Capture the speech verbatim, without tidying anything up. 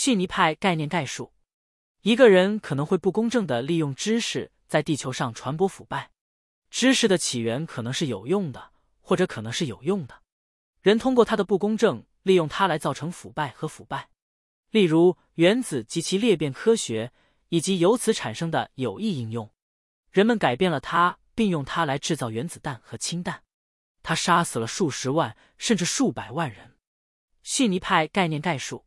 逊尼派概念概述：一个人可能会不公正地利用知识在地球上传播腐败。知识的起源可能是有用的，或者可能是有用的。人通过它的不公正，利用它来造成腐败和腐败。例如原子及其裂变科学，以及由此产生的有益应用。人们改变了它，并用它来制造原子弹和氢弹。它杀死了数十万甚至数百万人。逊尼派概念概述：